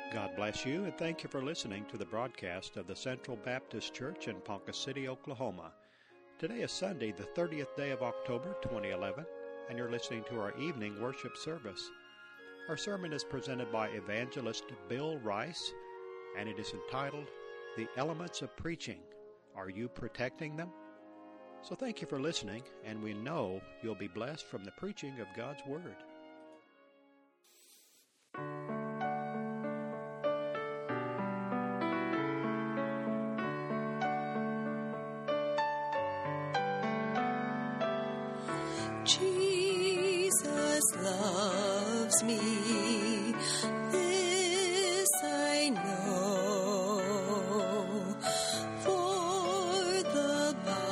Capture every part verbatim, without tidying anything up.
God bless you, and thank you for listening to the broadcast of the Central Baptist Church in Ponca City, Oklahoma. Today is Sunday, the thirtieth day of October, twenty eleven, and you're listening to our evening worship service. Our sermon is presented by evangelist Bill Rice, and it is entitled, The Elements of Preaching. Are you protecting them? So thank you for listening, and we know you'll be blessed from the preaching of God's Word. Jesus loves me, this I know, for the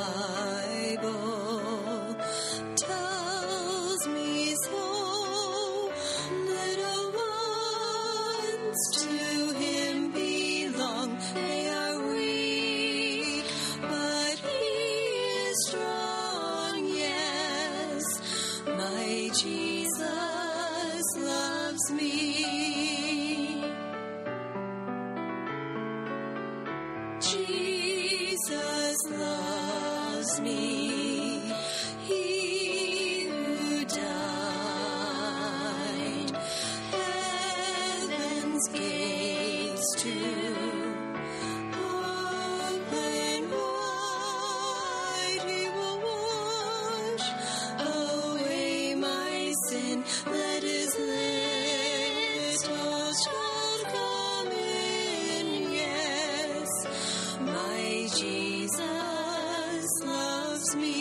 Bible tells me so. Little ones to Him belong, they are weak, but He is strong, yes. My Jesus loves me. Jesus loves me. He who died, heaven's gates to open wide. He will wash away my sin. Let His little child come in. Yes, my Jesus loves me.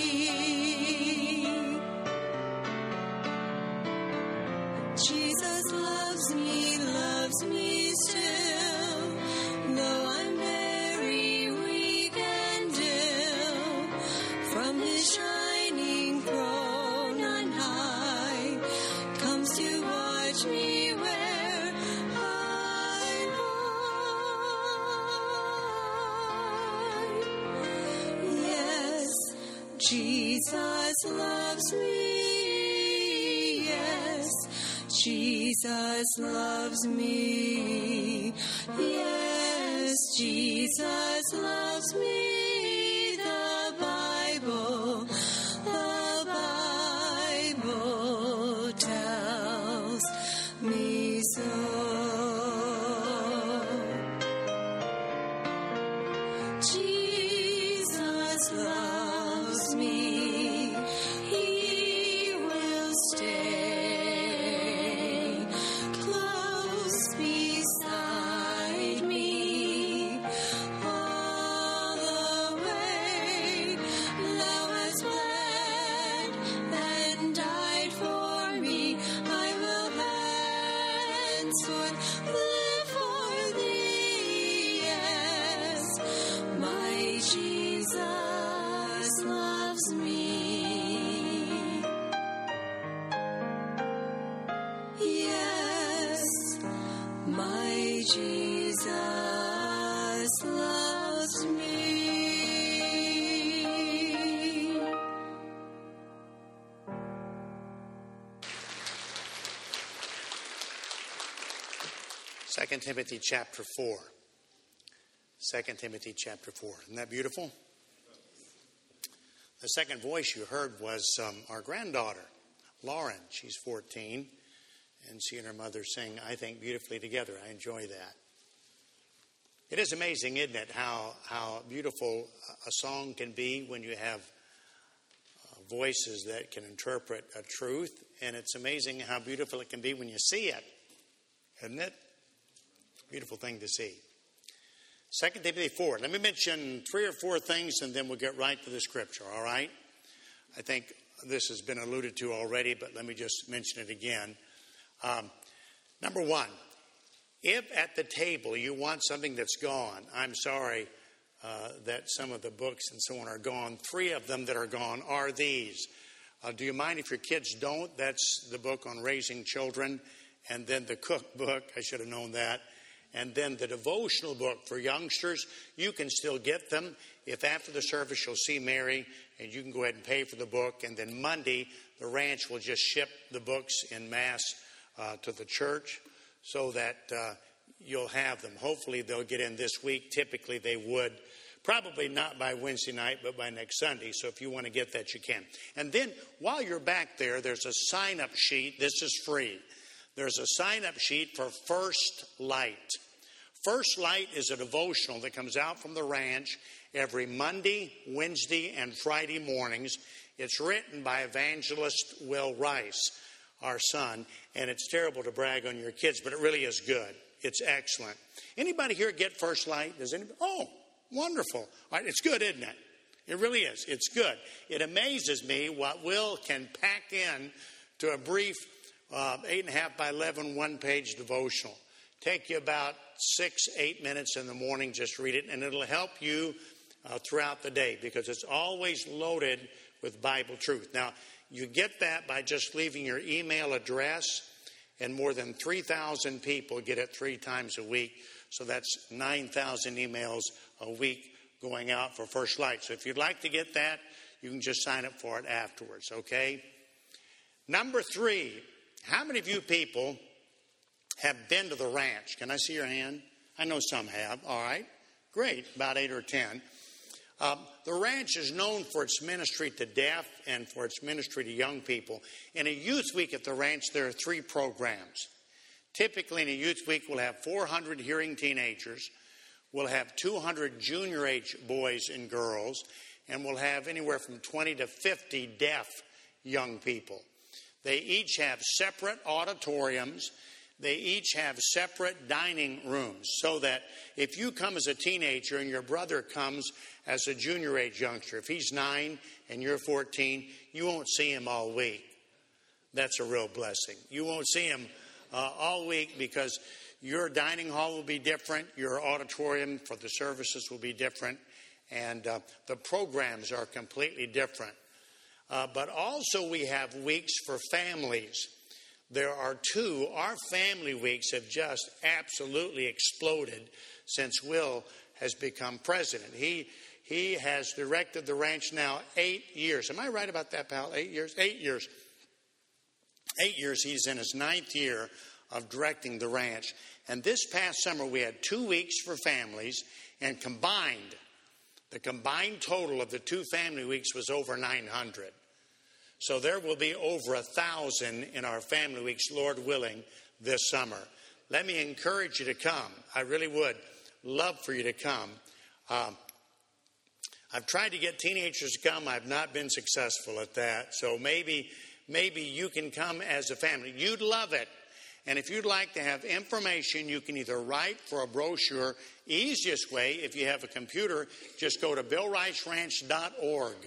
Jesus loves me, loves me still, though I'm very weak and ill. From His shining throne on high comes to watch me where I lie. Yes, Jesus loves me. Yes, Jesus loves me. Yes, Jesus loves me. The Bible, the Bible tells me so. Jesus loves me. He will stay close beside me all the way. Thou hast bled and died for me. I will henceforth live for Thee. Yes, my Jesus loves me. Yes, my Jesus loves me. Second Timothy chapter four. Second Timothy chapter four. Isn't that beautiful? The second voice you heard was um, our granddaughter, Lauren. She's fourteen, and she and her mother sing, I think, beautifully together. I enjoy that. It is amazing, isn't it, how, how beautiful a song can be when you have uh, voices that can interpret a truth, and it's amazing how beautiful it can be when you see it, isn't it? Beautiful thing to see. Second Timothy four. Let me mention three or four things, and then we'll get right to the scripture, all right? I think this has been alluded to already, but let me just mention it again. Um, number one, if at the table you want something that's gone, I'm sorry uh, that some of the books and so on are gone. Three of them that are gone are these. Uh, do you mind if your kids don't? That's the book on raising children, and then the cookbook. I should have known that. And then the devotional book for youngsters. You can still get them. If after the service you'll see Mary, and you can go ahead and pay for the book. And then Monday, the ranch will just ship the books en masse uh, to the church, so that uh, you'll have them. Hopefully they'll get in this week. Typically they would. Probably not by Wednesday night, but by next Sunday. So if you want to get that, you can. And then while you're back there, there's a sign-up sheet. This is free. There's a sign-up sheet for First Light. First Light is a devotional that comes out from the ranch every Monday, Wednesday, and Friday mornings. It's written by evangelist Will Rice, our son, and it's terrible to brag on your kids, but it really is good. It's excellent. Anybody here get First Light? Does anybody? Oh, wonderful. All right, it's good, isn't it? It really is. It's good. It amazes me what Will can pack in to a brief uh, eight and a half by eleven one-page devotional. Take you about six, eight minutes in the morning. Just read it, and it'll help you uh, throughout the day because it's always loaded with Bible truth. Now, you get that by just leaving your email address, and more than three thousand people get it three times a week. So that's nine thousand emails a week going out for First Light. So if you'd like to get that, you can just sign up for it afterwards, okay? Number three, how many of you people have been to the ranch? Can I see your hand? I know some have. All right. Great. About eight or ten. Um, the ranch is known for its ministry to deaf and for its ministry to young people. In a youth week at the ranch, there are three programs. Typically, in a youth week, we'll have four hundred hearing teenagers. We'll have two hundred junior age boys and girls. And we'll have anywhere from twenty to fifty deaf young people. They each have separate auditoriums. They each have separate dining rooms so that if you come as a teenager and your brother comes as a junior age youngster, if he's nine and you're fourteen, you won't see him all week. That's a real blessing. You won't see him uh, all week because your dining hall will be different, your auditorium for the services will be different, and uh, the programs are completely different. Uh, but also we have weeks for families. There are two. Our family weeks have just absolutely exploded since Will has become president. He he has directed the ranch now eight years. Am I right about that, pal? Eight years? Eight years. Eight years. He's in his ninth year of directing the ranch. And this past summer we had two weeks for families, and combined, the combined total of the two family weeks was over nine hundred. So there will be over a thousand in our family weeks, Lord willing, this summer. Let me encourage you to come. I really would love for you to come. Um, I've tried to get teenagers to come. I've not been successful at that. So maybe, maybe you can come as a family. You'd love it. And if you'd like to have information, you can either write for a brochure. Easiest way, if you have a computer, just go to bill rice ranch dot org.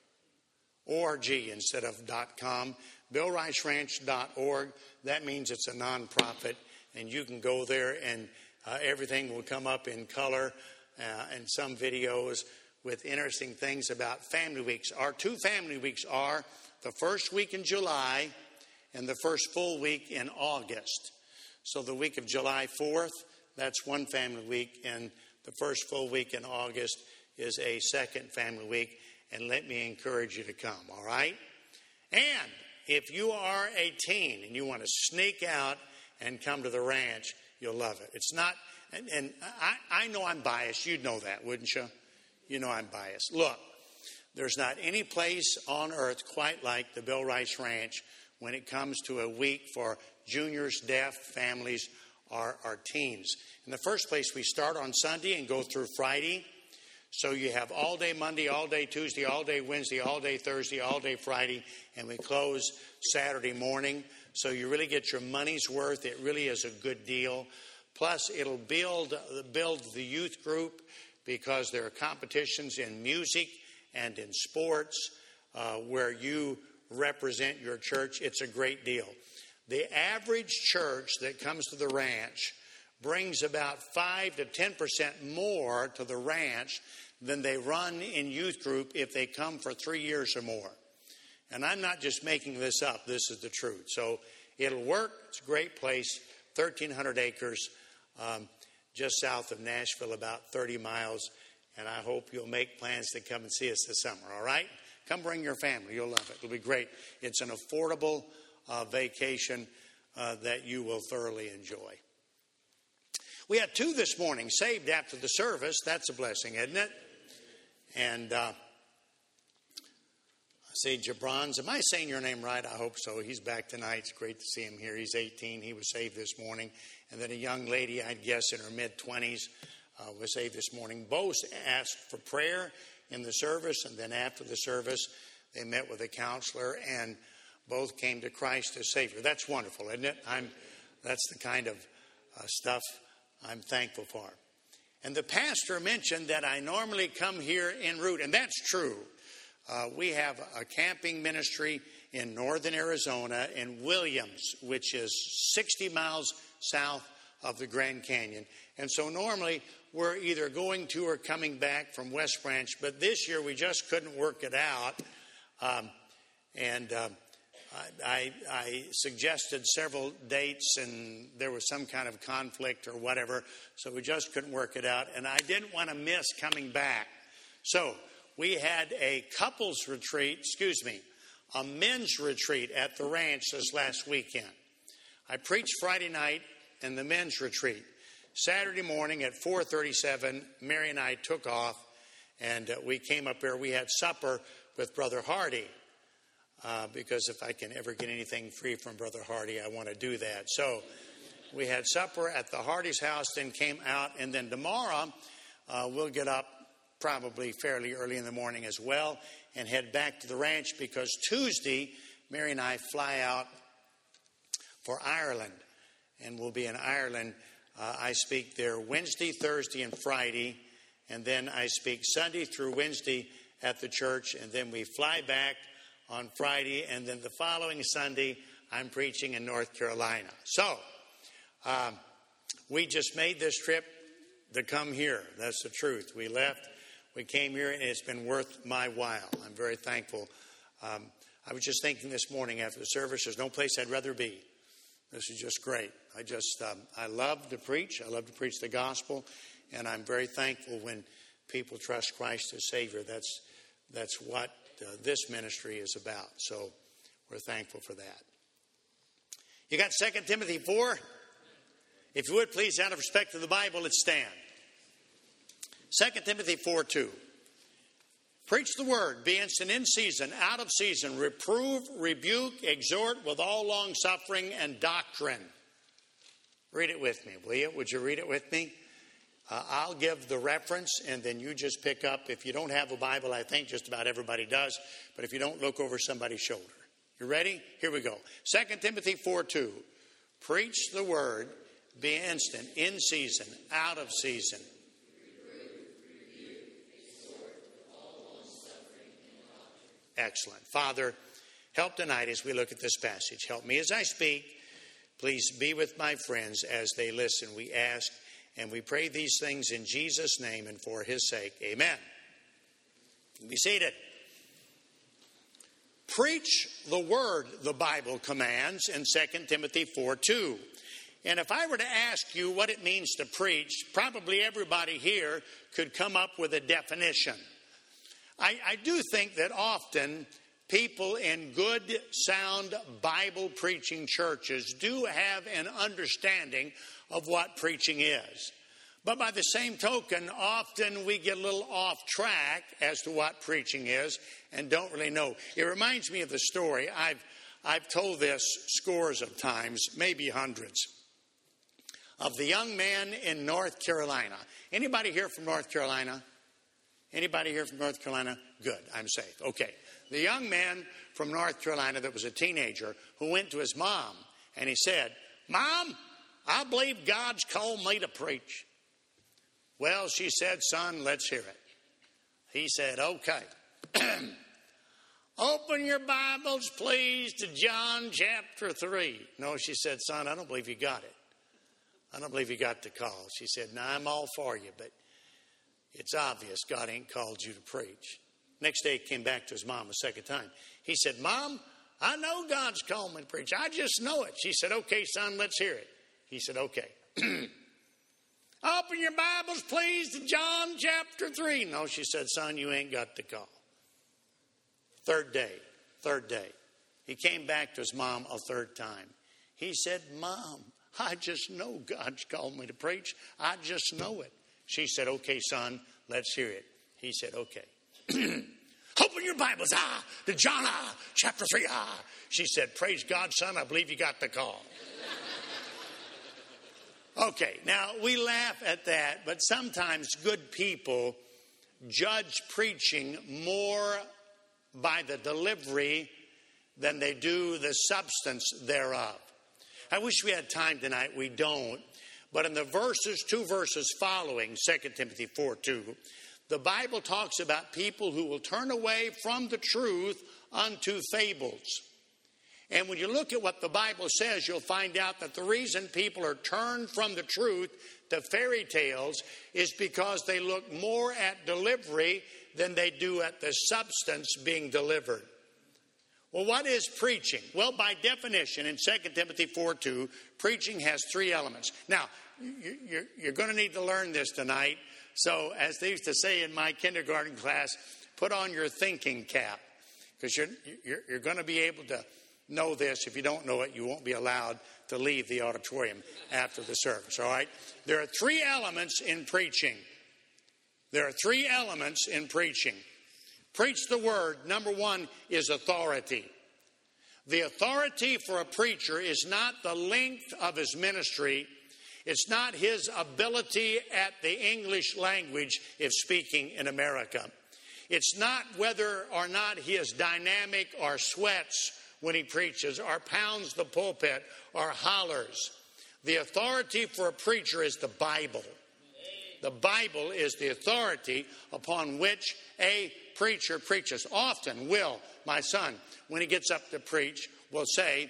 Org instead of .com, bill rice ranch dot org. That means it's a nonprofit, and you can go there, and uh, everything will come up in color uh, and some videos with interesting things about family weeks. Our two family weeks are the first week in July and the first full week in August. So the week of July fourth, that's one family week, and the first full week in August is a second family week. And let me encourage you to come, all right? And if you are a teen and you want to sneak out and come to the ranch, you'll love it. It's not, and, and I, I know I'm biased. You'd know that, wouldn't you? You know I'm biased. Look, there's not any place on earth quite like the Bill Rice Ranch when it comes to a week for juniors, deaf families, or, or teens. In the first place, we start on Sunday and go through Friday. So you have all day Monday, all day Tuesday, all day Wednesday, all day Thursday, all day Friday, and we close Saturday morning. So you really get your money's worth. It really is a good deal. Plus, it'll build, build the youth group because there are competitions in music and in sports uh, where you represent your church. It's a great deal. The average church that comes to the ranch brings about five to ten percent more to the ranch than they run in youth group if they come for three years or more. And I'm not just making this up. This is the truth. So it'll work. It's a great place, thirteen hundred acres, um, just south of Nashville, about thirty miles. And I hope you'll make plans to come and see us this summer, all right? Come bring your family. You'll love it. It'll be great. It's an affordable uh, vacation uh, that you will thoroughly enjoy. We had two this morning saved after the service. That's a blessing, isn't it? And uh, I see Jabron's. Am I saying your name right? I hope so. He's back tonight. It's great to see him here. He's eighteen. He was saved this morning. And then a young lady, I'd guess in her mid-twenties, uh, was saved this morning. Both asked for prayer in the service, and then after the service, they met with a counselor, and both came to Christ as Savior. That's wonderful, isn't it? I'm, that's the kind of uh, stuff I'm thankful for. And the pastor mentioned that I normally come here en route, and that's true. Uh, we have a camping ministry in northern Arizona in Williams, which is sixty miles south of the Grand Canyon. And so normally we're either going to or coming back from West Branch, but this year we just couldn't work it out. Um, and uh, I, I suggested several dates, and there was some kind of conflict or whatever, so we just couldn't work it out. And I didn't want to miss coming back. So we had a couples retreat, excuse me, a men's retreat at the ranch this last weekend. I preached Friday night in the men's retreat. Saturday morning at four thirty-seven, Mary and I took off, and uh, we came up here. We had supper with Brother Hardy. Uh, because if I can ever get anything free from Brother Hardy, I want to do that. So we had supper at the Hardy's house, then came out, and then tomorrow uh, we'll get up probably fairly early in the morning as well and head back to the ranch, because Tuesday, Mary and I fly out for Ireland, and we'll be in Ireland. Uh, I speak there Wednesday, Thursday, and Friday, and then I speak Sunday through Wednesday at the church, and then we fly back on Friday, and then the following Sunday, I'm preaching in North Carolina. So, um, we just made this trip to come here. That's the truth. We left, we came here, and it's been worth my while. I'm very thankful. Um, I was just thinking this morning after the service, there's no place I'd rather be. This is just great. I just, um, I love to preach. I love to preach the gospel, and I'm very thankful when people trust Christ as Savior. That's, that's what Uh, this ministry is about. So we're thankful for that. You got Second Timothy four? If you would, please, out of respect to the Bible, let's stand. Second Timothy four two. Preach the word, be instant in season, out of season, reprove, rebuke, exhort with all long suffering and doctrine. Read it with me, will you? Would you read it with me? Uh, I'll give the reference, and then you just pick up. If you don't have a Bible, I think just about everybody does. But if you don't, look over somebody's shoulder. You ready? Here we go. Second Timothy four two. Preach the word, be instant, in season, out of season. Excellent. Father, help tonight as we look at this passage. Help me as I speak. Please be with my friends as they listen. We ask and we pray these things in Jesus' name and for his sake. Amen. Be seated. Preach the word, the Bible commands in Second Timothy four two. And if I were to ask you what it means to preach, probably everybody here could come up with a definition. I, I do think that often people in good, sound Bible preaching churches do have an understanding of what preaching is. But by the same token, often we get a little off track as to what preaching is and don't really know. It reminds me of the story. I've, I've told this scores of times, maybe hundreds, of the young man in North Carolina. Anybody here from North Carolina? Anybody here from North Carolina? Good, I'm safe. Okay. The young man from North Carolina that was a teenager who went to his mom and he said, "Mom, I believe God's called me to preach." Well, she said, "Son, let's hear it." He said, "Okay. Open your Bibles, please, to John chapter three. No, she said, "Son, I don't believe you got it. I don't believe you got the call." She said, "No, I'm all for you, but it's obvious God ain't called you to preach." Next day, he came back to his mom a second time. He said, "Mom, I know God's called me to preach. I just know it." She said, "Okay, son, let's hear it." He said, "Okay. Open your Bibles, please, to John chapter three. No, she said, "Son, you ain't got the call." Third day, third day. He came back to his mom a third time. He said, "Mom, I just know God's called me to preach. I just know it. She said, okay, son, let's hear it. He said, okay. Open your Bibles, ah, to John, ah, chapter three, ah. She said, praise God, son, I believe you got the call. Okay, now we laugh at that, but sometimes good people judge preaching more by the delivery than they do the substance thereof. I wish we had time tonight. We don't. But in the verses, two verses following, Second Timothy four two, the Bible talks about people who will turn away from the truth unto fables. And when you look at what the Bible says, you'll find out that the reason people are turned from the truth to fairy tales is because they look more at delivery than they do at the substance being delivered. Well, what is preaching? Well, by definition, in Second Timothy four two, preaching has three elements. Now, you're, you're going to need to learn this tonight. So, as they used to say in my kindergarten class, put on your thinking cap, because you're, you're, you're going to be able to know this. If you don't know it, you won't be allowed to leave the auditorium after the service, all right? There are three elements in preaching. There are three elements in preaching. Preach the word. Number one is authority. The authority for a preacher is not the length of his ministry. It's not his ability at the English language if speaking in America. It's not whether or not he is dynamic or sweats when he preaches or pounds the pulpit or hollers. The authority for a preacher is the Bible. The Bible is the authority upon which a preacher preaches. Often Will, my son, when he gets up to preach, will say,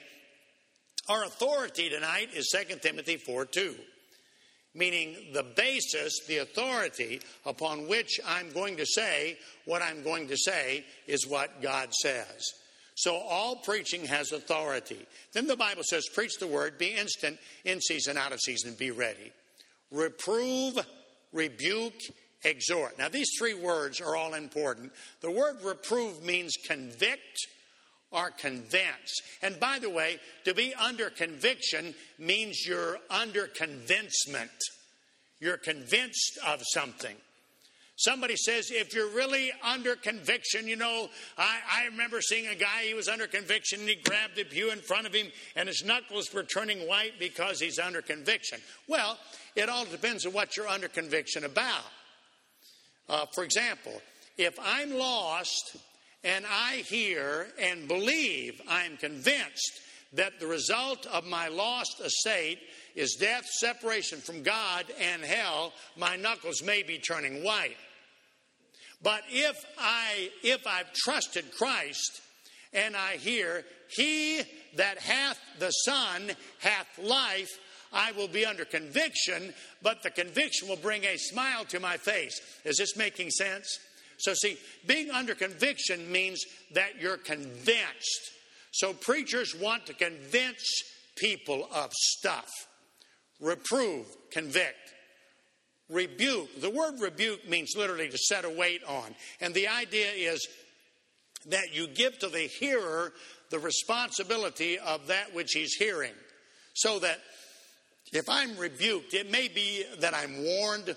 our authority tonight is Second Timothy four two, meaning the basis, the authority upon which I'm going to say what I'm going to say is what God says. So all preaching has authority. Then the Bible says, preach the word, be instant, in season, out of season, be ready. Reprove, rebuke, exhort. Now these three words are all important. The word reprove means convict or convince. And by the way, to be under conviction means you're under convincement. You're convinced of something. Somebody says, if you're really under conviction, you know, I, I remember seeing a guy, he was under conviction, and he grabbed the pew in front of him, and his knuckles were turning white because he's under conviction. Well, it all depends on what you're under conviction about. Uh, for example, if I'm lost and I hear and believe, I'm convinced that the result of my lost estate is death, separation from God, and hell, my knuckles may be turning white. But if I, if I've trusted Christ and I hear, he that hath the Son hath life, I will be under conviction, but the conviction will bring a smile to my face. Is this making sense? So see, being under conviction means that you're convinced. So preachers want to convince people of stuff. Reprove, convict. Rebuke. The word rebuke means literally to set a weight on. And the idea is that you give to the hearer the responsibility of that which he's hearing. So that if I'm rebuked, it may be that I'm warned,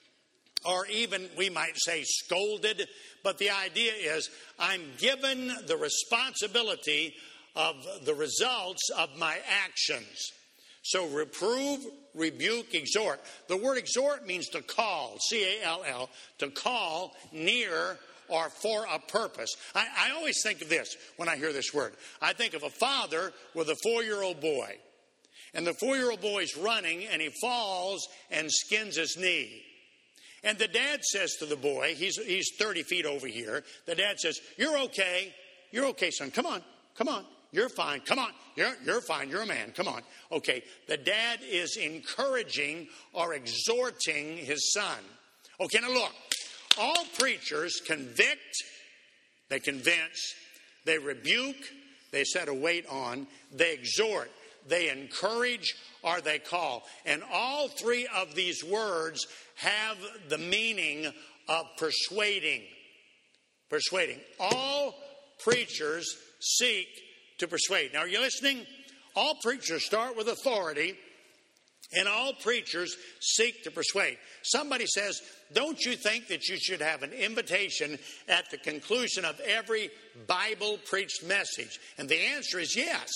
or even we might say scolded, but the idea is I'm given the responsibility of the results of my actions. So reprove, rebuke, exhort. The word exhort means to call, C A L L, to call near or for a purpose. I, I always think of this when I hear this word. I think of a father with a four-year-old boy. And the four-year-old boy's running, and he falls and skins his knee. And the dad says to the boy, he's, he's thirty feet over here, the dad says, you're okay, you're okay, son, come on, come on, you're fine, come on, you're, you're fine, you're a man, come on. Okay, the dad is encouraging or exhorting his son. Okay, now look, all preachers convict, they convince, they rebuke, they set a weight on, they exhort, they encourage, or they call. And all three of these words have the meaning of persuading. Persuading. All preachers seek to persuade. Now, are you listening? All preachers start with authority, And all preachers seek to persuade. Somebody says, don't you think that you should have an invitation at the conclusion of every Bible preached message? And the answer is yes.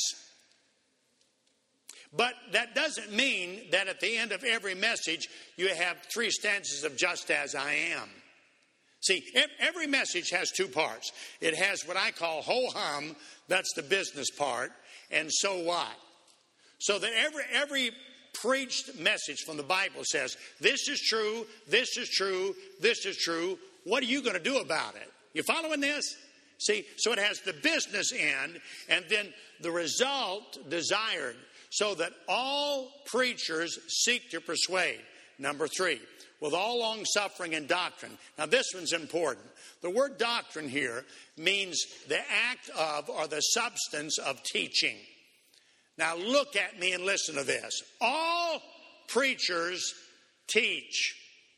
But that doesn't mean that at the end of every message you have three stanzas of just as I am. See, every message has two parts. It has what I call ho-hum, that's the business part, and so what? So that every every preached message from the Bible says, this is true, this is true, this is true. What are you going to do about it? You following this? See, so it has the business end and then the result desired, so that all preachers seek to persuade. Number three, with all long suffering and doctrine. Now this one's important. The word doctrine here means the act of or the substance of teaching. Now look at me and listen to this. All preachers teach.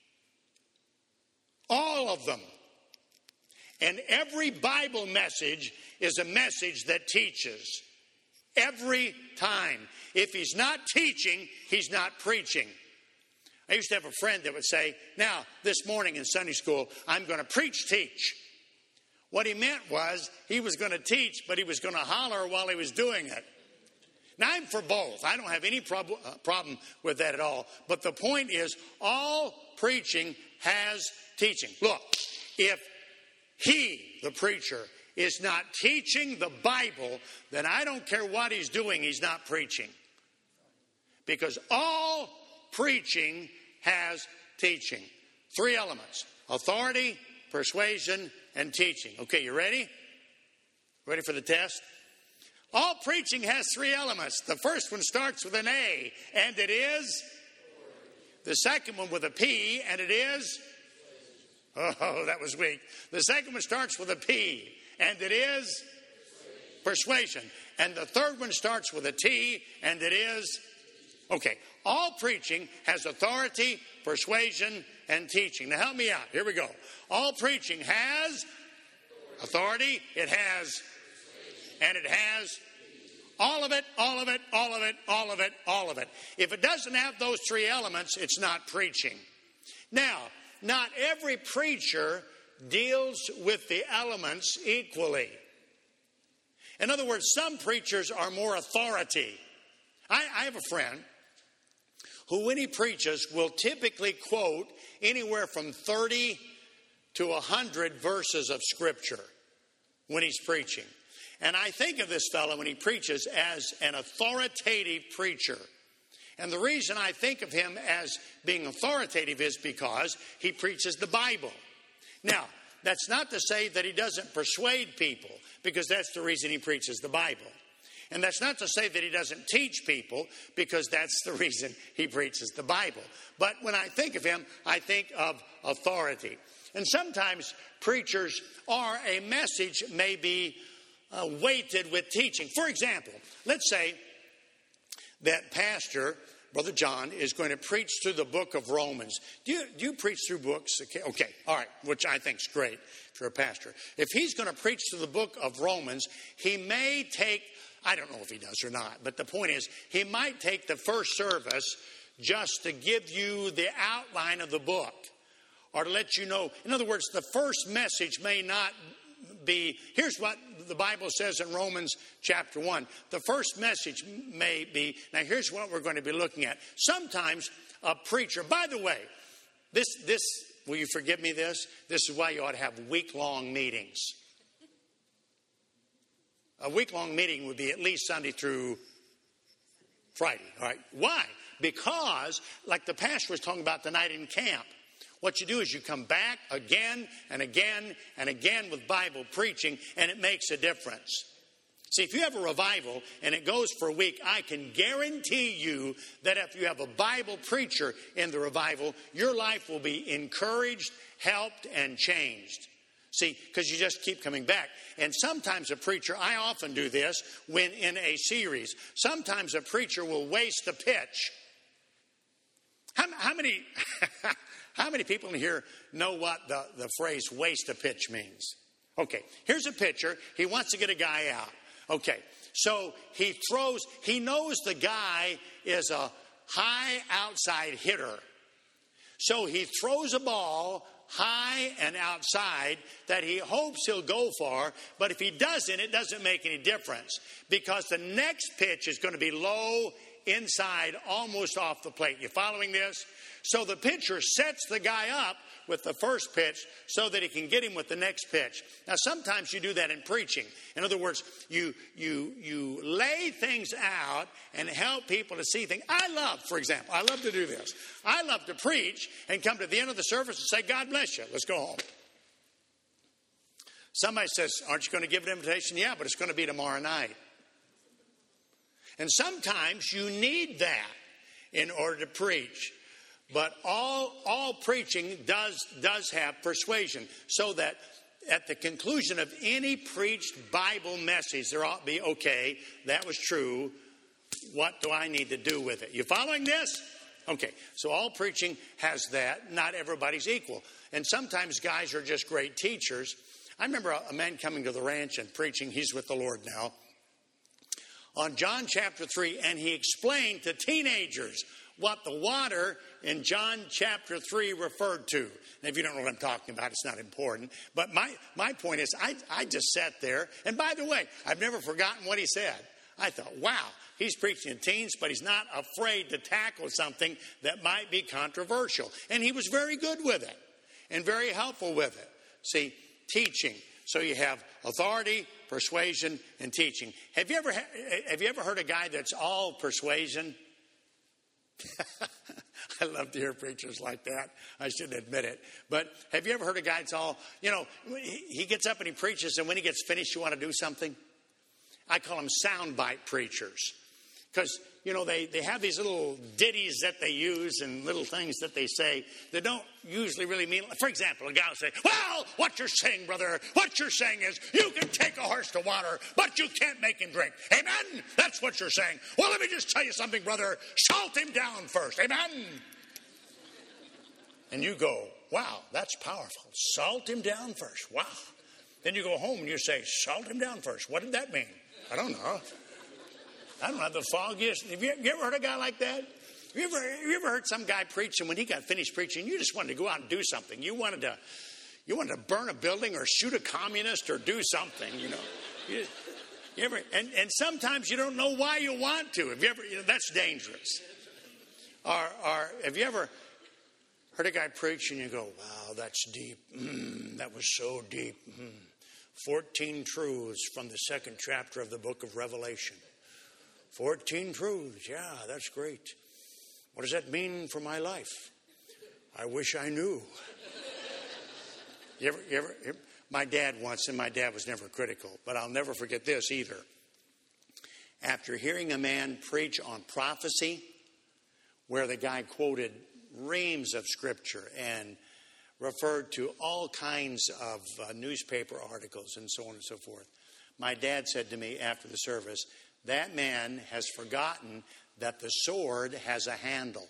All of them. And every Bible message is a message that teaches. Every time. If he's not teaching, he's not preaching. I used to have a friend that would say, now, this morning in Sunday school, I'm going to preach, teach. What he meant was he was going to teach, but he was going to holler while he was doing it. Now, I'm for both. I don't have any prob- uh, problem with that at all. But the point is, all preaching has teaching. Look, if he, the preacher, is not teaching the Bible, then I don't care what he's doing, he's not preaching. Because all preaching has teaching. Three elements: authority, persuasion, and teaching. Okay, you ready? Ready for the test? All preaching has three elements. The first one starts with an A, and it is. The second one with a P, and it is. Oh, that was weak. The second one starts with a P, and it is persuasion. And the third one starts with a T, and it is. Okay, all preaching has authority, persuasion, and teaching. Now help me out. Here we go. All preaching has authority, it has, and it has all of it, all of it, all of it, all of it, all of it. If it doesn't have those three elements, it's not preaching. Now, not every preacher deals with the elements equally. In other words, some preachers are more authority. I, I have a friend who, when he preaches, will typically quote anywhere from thirty to one hundred verses of Scripture when he's preaching. And I think of this fellow when he preaches as an authoritative preacher. And the reason I think of him as being authoritative is because he preaches the Bible. Now, that's not to say that he doesn't persuade people, because that's the reason he preaches the Bible. And that's not to say that he doesn't teach people, because that's the reason he preaches the Bible. But when I think of him, I think of authority. And sometimes preachers or a message may be uh, weighted with teaching. For example, let's say that pastor, Brother John, is going to preach through the book of Romans. Do you, do you preach through books? Okay, okay, all right, which I think is great if you're a pastor. If he's going to preach through the book of Romans, he may take, I don't know if he does or not, but the point is, he might take the first service just to give you the outline of the book, or to let you know. In other words, the first message may not be, here's what the Bible says in Romans chapter one. The first message may be, now here's what we're going to be looking at. Sometimes a preacher, by the way, this, this, will you forgive me this? This is why you ought to have week-long meetings. A week-long meeting would be at least Sunday through Friday. All right. Why? Because, like the pastor was talking about tonight in camp, what you do is you come back again and again and again with Bible preaching, and it makes a difference. See, if you have a revival and it goes for a week, I can guarantee you that if you have a Bible preacher in the revival, your life will be encouraged, helped, and changed. See, because you just keep coming back. And sometimes a preacher, I often do this when in a series, sometimes a preacher will waste a pitch. How, how many... How many people in here know what the, the phrase waste a pitch means? Okay, here's a pitcher. He wants to get a guy out. Okay, so he throws, he knows the guy is a high outside hitter. So he throws a ball high and outside that he hopes he'll go for, but if he doesn't, it doesn't make any difference because the next pitch is going to be low inside, almost off the plate. You following this? So the pitcher sets the guy up with the first pitch so that he can get him with the next pitch. Now, sometimes you do that in preaching. In other words, you you you lay things out and help people to see things. I love, for example, I love to do this. I love to preach and come to the end of the service and say, God bless you. Let's go home. Somebody says, aren't you going to give an invitation? Yeah, but it's going to be tomorrow night. And sometimes you need that in order to preach. But all all preaching does does have persuasion, so that at the conclusion of any preached Bible message, there ought to be, okay, that was true. What do I need to do with it? You following this? Okay, so all preaching has that. Not everybody's equal. And sometimes guys are just great teachers. I remember a, a man coming to the ranch and preaching. He's with the Lord now. On John chapter three, and he explained to teenagers what the water in John chapter three referred to. And if you don't know what I'm talking about, it's not important. But my, my point is, I, I just sat there. And by the way, I've never forgotten what he said. I thought, wow, he's preaching to teens, but he's not afraid to tackle something that might be controversial. And he was very good with it and very helpful with it. See, teaching. So you have authority, persuasion, and teaching. Have you ever, have you ever heard a guy that's all persuasion? I love to hear preachers like that. I shouldn't admit it. But have you ever heard a guy that's all, you know, he gets up and he preaches, and when he gets finished, you want to do something? I call them soundbite preachers. Because, you know, they, they have these little ditties that they use and little things that they say that don't usually really mean. For example, a guy will say, well, what you're saying, brother, what you're saying is you can take a horse to water, but you can't make him drink. Amen? That's what you're saying. Well, let me just tell you something, brother. Salt him down first. Amen? And you go, wow, that's powerful. Salt him down first. Wow. Then you go home and you say, salt him down first. What did that mean? I don't know. I don't have the foggiest. Have you, have you ever heard a guy like that? Have you ever, have you ever heard some guy preach, and when he got finished preaching, you just wanted to go out and do something. You wanted to, you wanted to burn a building or shoot a communist or do something. You know, you, you ever? And, and sometimes you don't know why you want to. Have you ever? You know, that's dangerous. Or, or have you ever heard a guy preach and you go, "Wow, that's deep. Mm, that was so deep." Mm. Fourteen truths from the second chapter of the book of Revelation. Fourteen truths. Yeah, that's great. What does that mean for my life? I wish I knew. You ever, you ever, my dad once, and my dad was never critical, but I'll never forget this either. After hearing a man preach on prophecy, where the guy quoted reams of scripture and referred to all kinds of uh, newspaper articles and so on and so forth, my dad said to me after the service, that man has forgotten that the sword has a handle.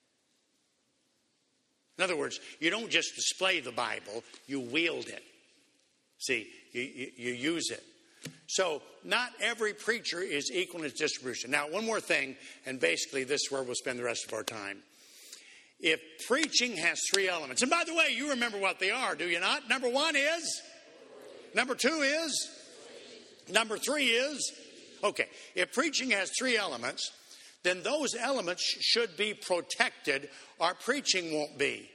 In other words, you don't just display the Bible, you wield it. See, you, you, you use it. So not every preacher is equal in its distribution. Now, one more thing, and basically this is where we'll spend the rest of our time. If preaching has three elements, and by the way, you remember what they are, do you not? Number one is? Number two is? Number three is? Okay, if preaching has three elements, then those elements should be protected or preaching won't be.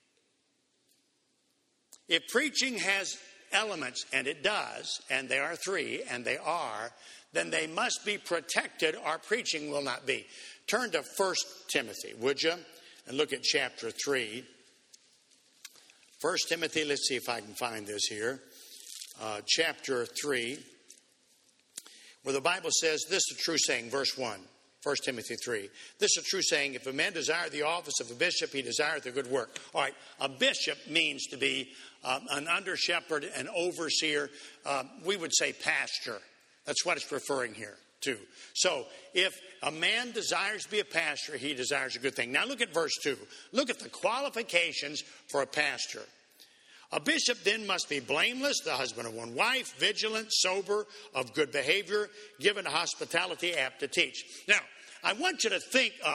If preaching has elements, and it does, and they are three, and they are, then they must be protected or preaching will not be. Turn to First Timothy, would you? And look at chapter three. First Timothy, let's see if I can find this here. Uh, chapter three, where the Bible says, this is a true saying, verse one. First Timothy three. This is a true saying, if a man desire the office of a bishop, he desireth a good work. All right, a bishop means to be um, an under shepherd, an overseer. Um, we would say pastor. That's what it's referring here to. So if a man desires to be a pastor, he desires a good thing. Now look at verse two. Look at the qualifications for a pastor. A bishop then must be blameless, the husband of one wife, vigilant, sober, of good behavior, given to hospitality, apt to teach. Now, I want you to think of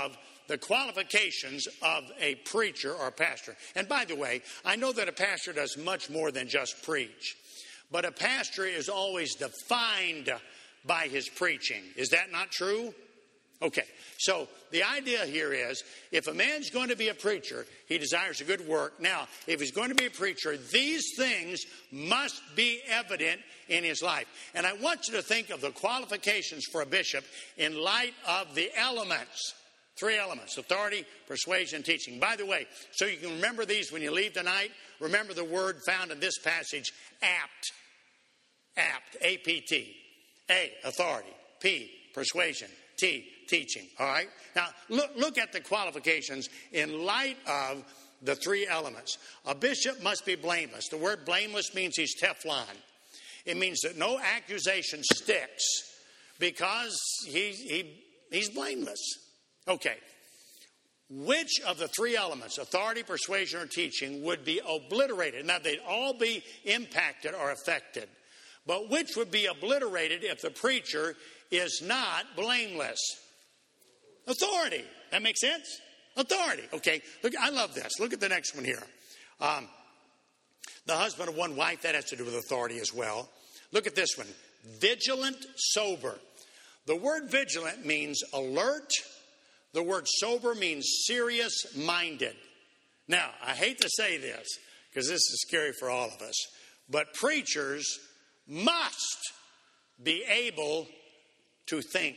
the qualifications of a preacher or a pastor. And by the way, I know that a pastor does much more than just preach. But a pastor is always defined by his preaching. Is that not true? Okay, so the idea here is if a man's going to be a preacher, he desires a good work. Now, if he's going to be a preacher, these things must be evident in his life. And I want you to think of the qualifications for a bishop in light of the elements. Three elements: authority, persuasion, teaching. By the way, so you can remember these when you leave tonight, remember the word found in this passage, apt. Apt, A P T. A, authority. P, persuasion. T, teaching. All right? Now, look, look at the qualifications in light of the three elements. A bishop must be blameless. The word blameless means he's Teflon. It means that no accusation sticks because he, he, he's blameless. Okay. Which of the three elements, authority, persuasion, or teaching, would be obliterated? Now, they'd all be impacted or affected. But which would be obliterated if the preacher is not blameless? Authority. That makes sense? Authority. Okay. Look, I love this. Look at the next one here. Um, the husband of one wife, that has to do with authority as well. Look at this one. Vigilant, sober. The word vigilant means alert. The word sober means serious-minded. Now, I hate to say this because this is scary for all of us, but preachers must be able to think.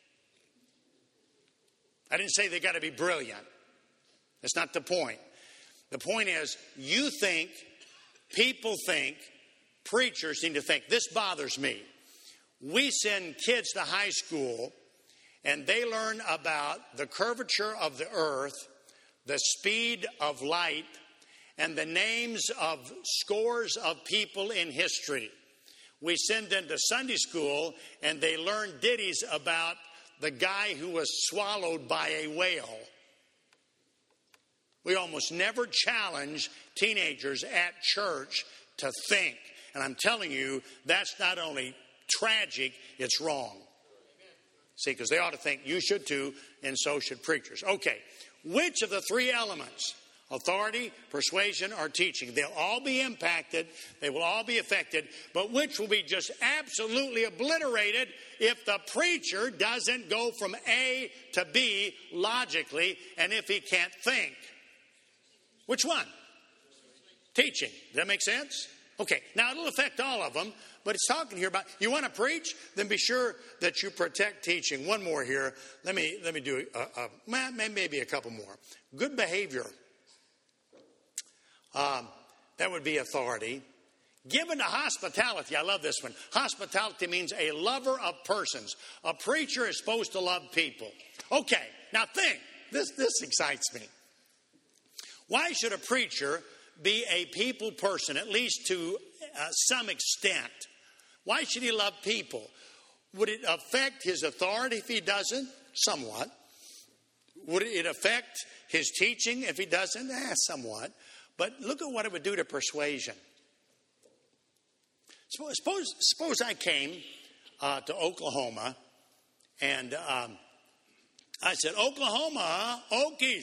I didn't say they got to be brilliant. That's not the point. The point is, you think, people think, preachers need to think. This bothers me. We send kids to high school and they learn about the curvature of the earth, the speed of light, and the names of scores of people in history. We send them to Sunday school, and they learn ditties about the guy who was swallowed by a whale. We almost never challenge teenagers at church to think. And I'm telling you, that's not only tragic, it's wrong. See, because they ought to think you should too, and so should preachers. Okay, which of the three elements, authority, persuasion, or teaching, they'll all be impacted, they will all be affected, but which will be just absolutely obliterated if the preacher doesn't go from A to B logically, and if he can't think? Which one? Teaching. Does that make sense? Okay, now it'll affect all of them, but it's talking here about, you want to preach? Then be sure that you protect teaching. One more here. Let me let me do a, a, maybe a couple more. Good behavior. Um, that would be authority. Given to hospitality. I love this one. Hospitality means a lover of persons. A preacher is supposed to love people. Okay, now think. This, this excites me. Why should a preacher be a people person, at least to uh, some extent? Why should he love people? Would it affect his authority if he doesn't? Somewhat. Would it affect his teaching if he doesn't? Eh, somewhat. But look at what it would do to persuasion. Suppose, suppose I came uh, to Oklahoma and um, I said, Oklahoma, Okies.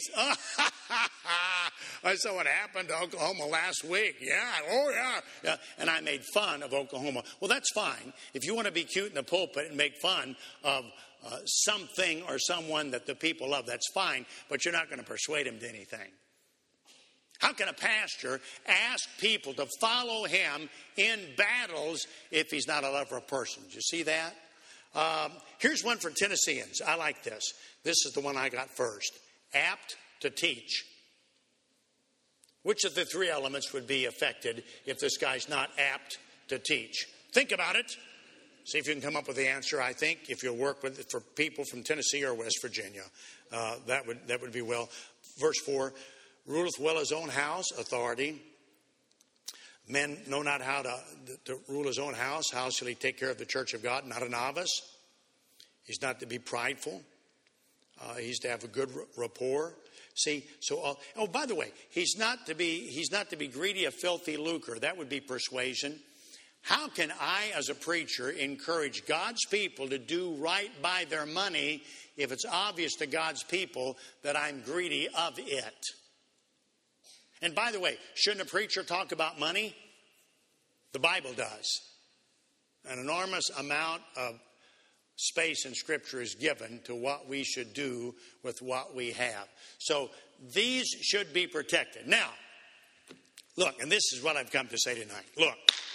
I said, what happened to Oklahoma last week? Yeah, oh yeah. yeah. And I made fun of Oklahoma. Well, that's fine. If you want to be cute in the pulpit and make fun of uh, something or someone that the people love, that's fine. But you're not going to persuade them to anything. How can a pastor ask people to follow him in battles if he's not a lover of persons? You see that? Um, here's one for Tennesseans. I like this. This is the one I got first. Apt to teach. Which of the three elements would be affected if this guy's not apt to teach? Think about it. See if you can come up with the answer. I think if you'll work with it for people from Tennessee or West Virginia, uh, that would that would be well. Verse four. Ruleth well his own house, authority. Men know not how to, to rule his own house. How shall he take care of the church of God? Not a novice. He's not to be prideful. Uh, he's to have a good rapport. See, so uh, oh, by the way, he's not to be he's not to be greedy of filthy lucre. That would be persuasion. How can I, as a preacher, encourage God's people to do right by their money if it's obvious to God's people that I'm greedy of it? And by the way, shouldn't a preacher talk about money? The Bible does. An enormous amount of space in Scripture is given to what we should do with what we have. So these should be protected. Now, look, and this is what I've come to say tonight. Look,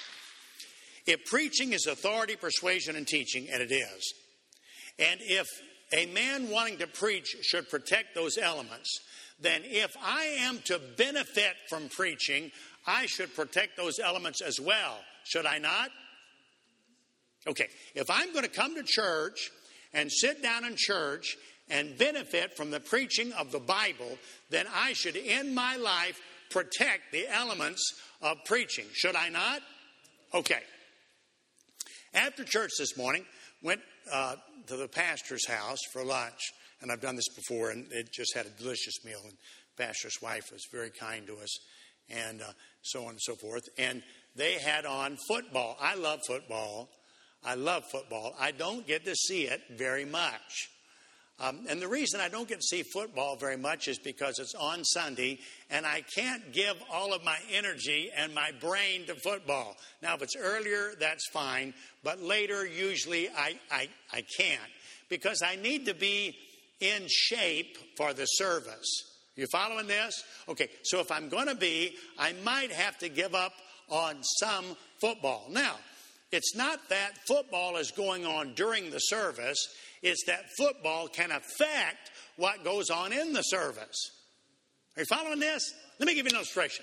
if preaching is authority, persuasion, and teaching, and it is, and if a man wanting to preach should protect those elements, then if I am to benefit from preaching, I should protect those elements as well. Should I not? Okay, if I'm going to come to church and sit down in church and benefit from the preaching of the Bible, then I should, in my life, protect the elements of preaching. Should I not? Okay. After church this morning, went uh, to the pastor's house for lunch. And I've done this before, and it just had a delicious meal. And the pastor's wife was very kind to us, and uh, so on and so forth. And they had on football. I love football. I love football. I don't get to see it very much. Um, and the reason I don't get to see football very much is because it's on Sunday, and I can't give all of my energy and my brain to football. Now, if it's earlier, that's fine, but later, usually, I, I, I can't, because I need to be in shape for the service. You following this? Okay, so if I'm going to be, I might have to give up on some football. Now, it's not that football is going on during the service. It's that football can affect what goes on in the service. Are you following this? Let me give you an illustration.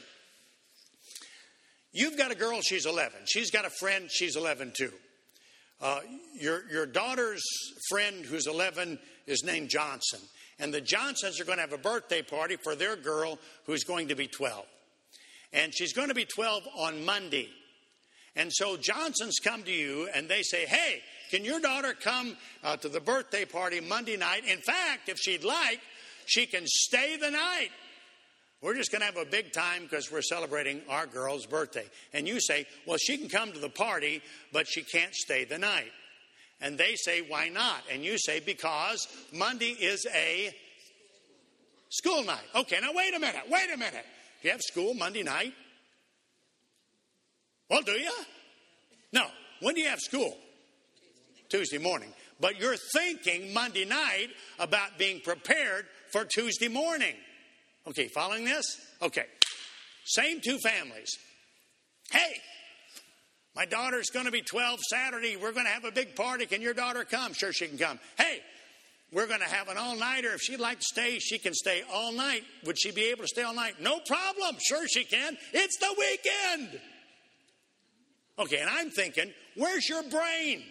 You've got a girl, she's eleven. She's got a friend, she's eleven too. Uh, your, your daughter's friend who's eleven is named Johnson. And the Johnsons are going to have a birthday party for their girl who's going to be twelve. And she's going to be twelve on Monday. And so Johnsons come to you and they say, hey, can your daughter come uh, to the birthday party Monday night? In fact, if she'd like, she can stay the night. We're just going to have a big time because we're celebrating our girl's birthday. And you say, well, she can come to the party, but she can't stay the night. And they say, why not? And you say, because Monday is a school night. Okay, now wait a minute, wait a minute. Do you have school Monday night? Well, do you? No. When do you have school? Tuesday morning. But you're thinking Monday night about being prepared for Tuesday morning. Okay, following this? Okay. Same two families. Hey, my daughter's going to be twelve Saturday. We're going to have a big party. Can your daughter come? Sure, she can come. Hey, we're going to have an all-nighter. If she'd like to stay, she can stay all night. Would she be able to stay all night? No problem. Sure, she can. It's the weekend. Okay, and I'm thinking, where's your brain?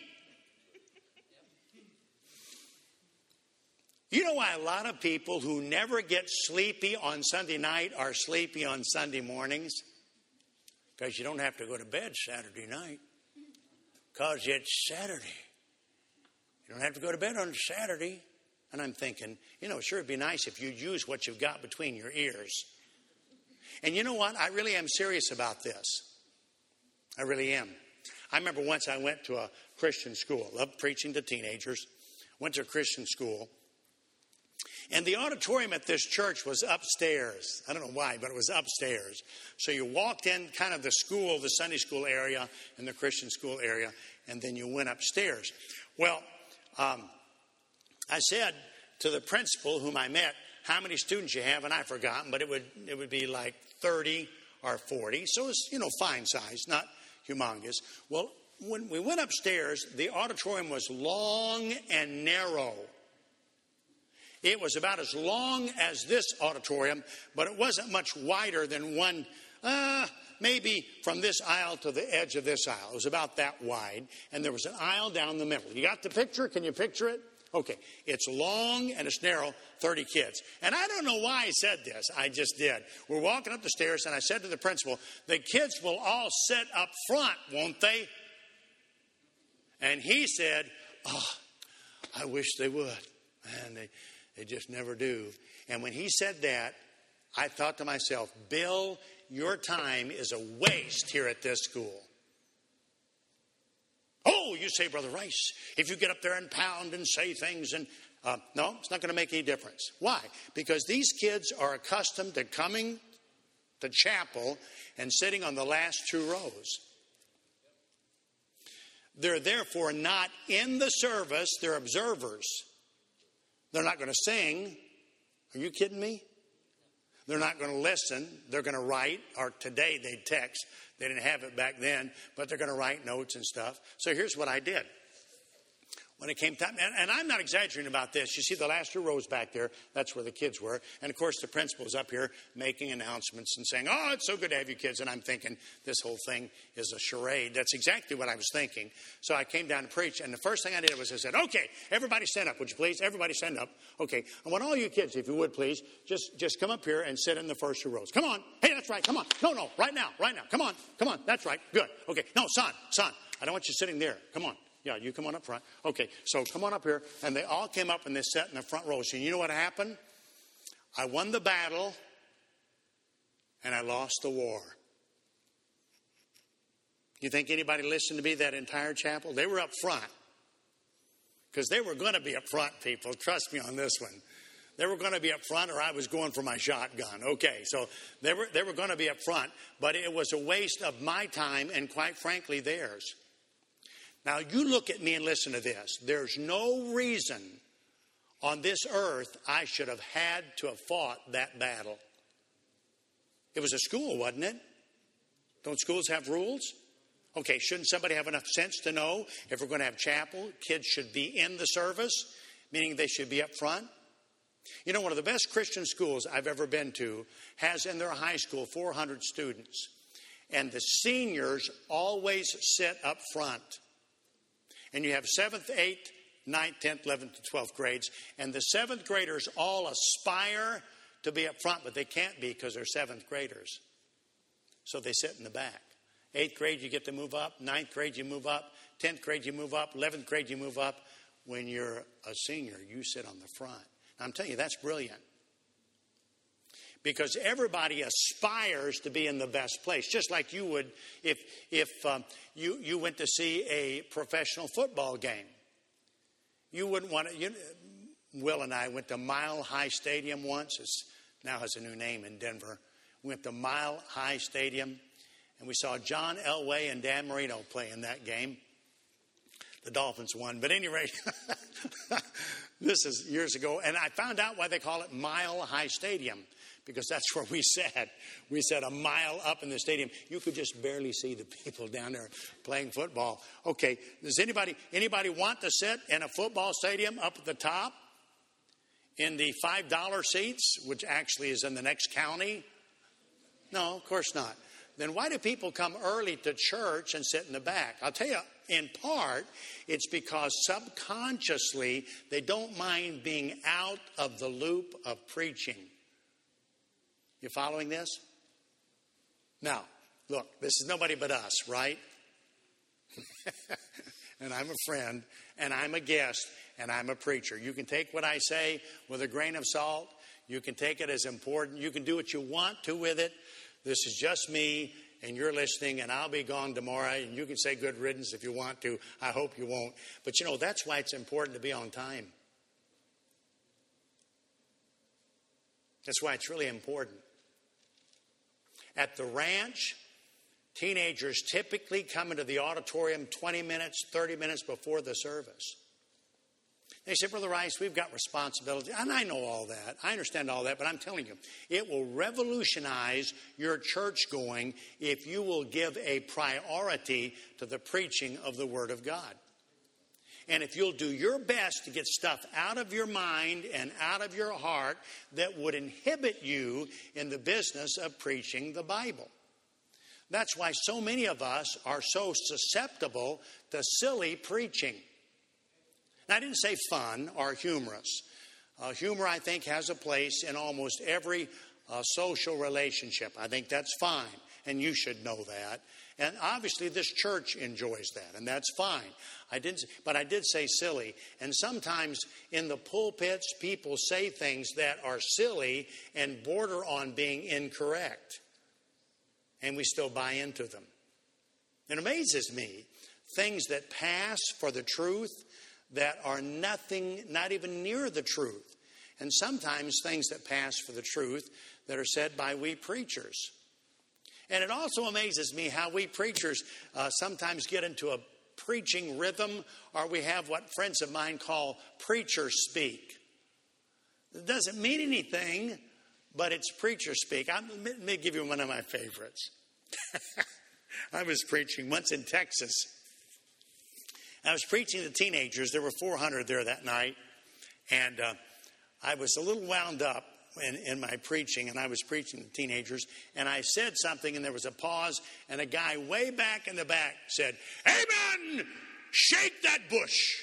You know why a lot of people who never get sleepy on Sunday night are sleepy on Sunday mornings? Because you don't have to go to bed Saturday night. Because it's Saturday. You don't have to go to bed on Saturday. And I'm thinking, you know, sure, it'd be nice if you'd use what you've got between your ears. And you know what? I really am serious about this. I really am. I remember once I went to a Christian school. I loved preaching to teenagers. Went to a Christian school. And the auditorium at this church was upstairs. I don't know why, but it was upstairs. So you walked in kind of the school, the Sunday school area and the Christian school area, and then you went upstairs. Well, um, I said to the principal whom I met, how many students you have, and I've forgotten, but it would it would be like thirty or forty. So it's, you know, fine size, not humongous. Well, when we went upstairs, the auditorium was long and narrow. It was about as long as this auditorium, but it wasn't much wider than one, uh, maybe from this aisle to the edge of this aisle. It was about that wide, and there was an aisle down the middle. You got the picture? Can you picture it? Okay, it's long and it's narrow, thirty kids. And I don't know why I said this. I just did. We're walking up the stairs, and I said to the principal, the kids will all sit up front, won't they? And he said, oh, I wish they would. Man, they... They just never do. And when he said that, I thought to myself, Bill, your time is a waste here at this school. you say, Brother Rice, if you get up there and pound and say things and uh, no, it's not going to make any difference. Why? Because these kids are accustomed to coming to chapel and sitting on the last two rows. They're therefore not in the service, they're observers. They're not going to sing. Are you kidding me? They're not going to listen. They're going to write, or today they text. They didn't have it back then, but they're going to write notes and stuff. So here's what I did. When it came time, and, and I'm not exaggerating about this. You see the last two rows back there, that's where the kids were. And of course the principal's up here making announcements and saying, oh, it's so good to have you kids. And I'm thinking this whole thing is a charade. That's exactly what I was thinking. So I came down to preach, and the first thing I did was I said, okay, everybody stand up, would you please? Everybody stand up. Okay, I want all you kids, if you would please, just, just come up here and sit in the first two rows. Come on. Hey, that's right. Come on. No, no, right now, right now. Come on, come on. That's right. Good. Okay. No, son, son, I don't want you sitting there. Come on. Yeah, you come on up front. Okay, so come on up here. And they all came up and they sat in the front rows. And you know what happened? I won the battle and I lost the war. You think anybody listened to me that entire chapel? They were up front. Because they were going to be up front, people. Trust me on this one. They were going to be up front, or I was going for my shotgun. Okay, so they were, they were going to be up front. But it was a waste of my time and, quite frankly, theirs. Now, you look at me and listen to this. There's no reason on this earth I should have had to have fought that battle. It was a school, wasn't it? Don't schools have rules? Okay, shouldn't somebody have enough sense to know if we're going to have chapel, kids should be in the service, meaning they should be up front? You know, one of the best Christian schools I've ever been to has in their high school four hundred students. And the seniors always sit up front. And you have seventh, eighth, ninth, tenth, eleventh, and twelfth grades. And the seventh graders all aspire to be up front, but they can't be because they're seventh graders. So they sit in the back. Eighth grade, you get to move up. Ninth grade, you move up. Tenth grade, you move up. Eleventh grade, you move up. When you're a senior, you sit on the front. Now, I'm telling you, that's brilliant. Because everybody aspires to be in the best place, just like you would if if um, you, you went to see a professional football game. You wouldn't want to. You, Will and I went to Mile High Stadium once. It now has a new name in Denver. We went to Mile High Stadium, and we saw John Elway and Dan Marino play in that game. The Dolphins won. But at any rate, this is years ago, and I found out why they call it Mile High Stadium. Because that's where we sat. We sat a mile up in the stadium. You could just barely see the people down there playing football. Okay, does anybody anybody want to sit in a football stadium up at the top in the five dollar seats, which actually is in the next county? No, of course not. Then why do people come early to church and sit in the back? I'll tell you, in part, it's because subconsciously they don't mind being out of the loop of preaching. You following this? Now, look, this is nobody but us, right? And I'm a friend, and I'm a guest, and I'm a preacher. You can take what I say with a grain of salt. You can take it as important. You can do what you want to with it. This is just me, and you're listening, and I'll be gone tomorrow, and you can say good riddance if you want to. I hope you won't. But, you know, that's why it's important to be on time. That's why it's really important. At the ranch, teenagers typically come into the auditorium twenty minutes, thirty minutes before the service. They say, Brother Rice, we've got responsibility. And I know all that. I understand all that. But I'm telling you, it will revolutionize your church going if you will give a priority to the preaching of the Word of God. And if you'll do your best to get stuff out of your mind and out of your heart that would inhibit you in the business of preaching the Bible. That's why so many of us are so susceptible to silly preaching. Now, I didn't say fun or humorous. Uh, humor, I think, has a place in almost every uh, social relationship. I think that's fine, and you should know that. And obviously this church enjoys that, and that's fine. I didn't, but I did say silly. And sometimes in the pulpits, people say things that are silly and border on being incorrect. And we still buy into them. It amazes me. things that pass for the truth that are nothing, not even near the truth. And sometimes things that pass for the truth that are said by we preachers. And it also amazes me how we preachers uh, sometimes get into a preaching rhythm, or we have what friends of mine call preacher speak. It doesn't mean anything, but it's preacher speak. I'm, let me give you one of my favorites. I was preaching once in Texas. I was preaching to teenagers. There were four hundred there that night. And uh, I was a little wound up in, in my preaching, and I was preaching to teenagers. And I said something, and there was a pause, and a guy way back in the back said, "Amen! Shake that bush!"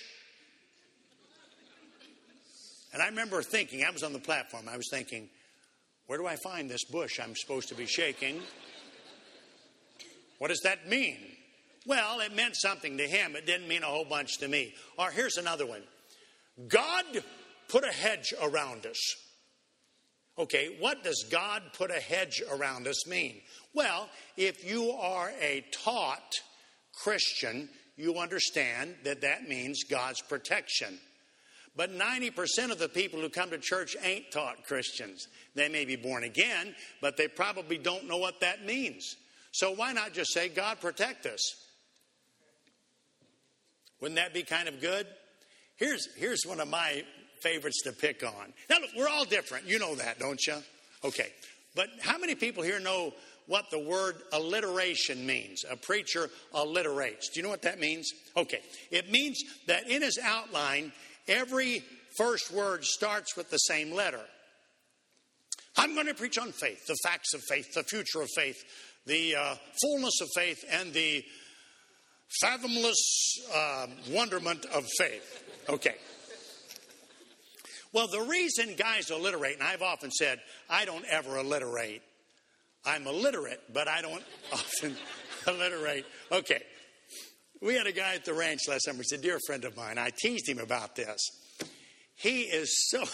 And I remember thinking, I was on the platform, I was thinking, where do I find this bush I'm supposed to be shaking? What does that mean? Well, it meant something to him. It didn't mean a whole bunch to me. Or here's another one. God put a hedge around us. Okay, what does God put a hedge around us mean? Well, if you are a taught Christian, you understand that that means God's protection. But ninety percent of the people who come to church ain't taught Christians. They may be born again, but they probably don't know what that means. So why not just say, God protect us? Wouldn't that be kind of good? Here's, here's one of my favorites to pick on. Now, look, we're all different. You know that, don't you? Okay. But how many people here know what the word alliteration means? A preacher alliterates. Do you know what that means? Okay. It means that in his outline, every first word starts with the same letter. I'm going to preach on faith, the facts of faith, the future of faith, the uh, fullness of faith, and the fathomless uh, wonderment of faith. Okay. Well, the reason guys alliterate, and I've often said, I don't ever alliterate. I'm illiterate, but I don't often alliterate. Okay. We had a guy at the ranch last summer. He's a dear friend of mine. I teased him about this. He is so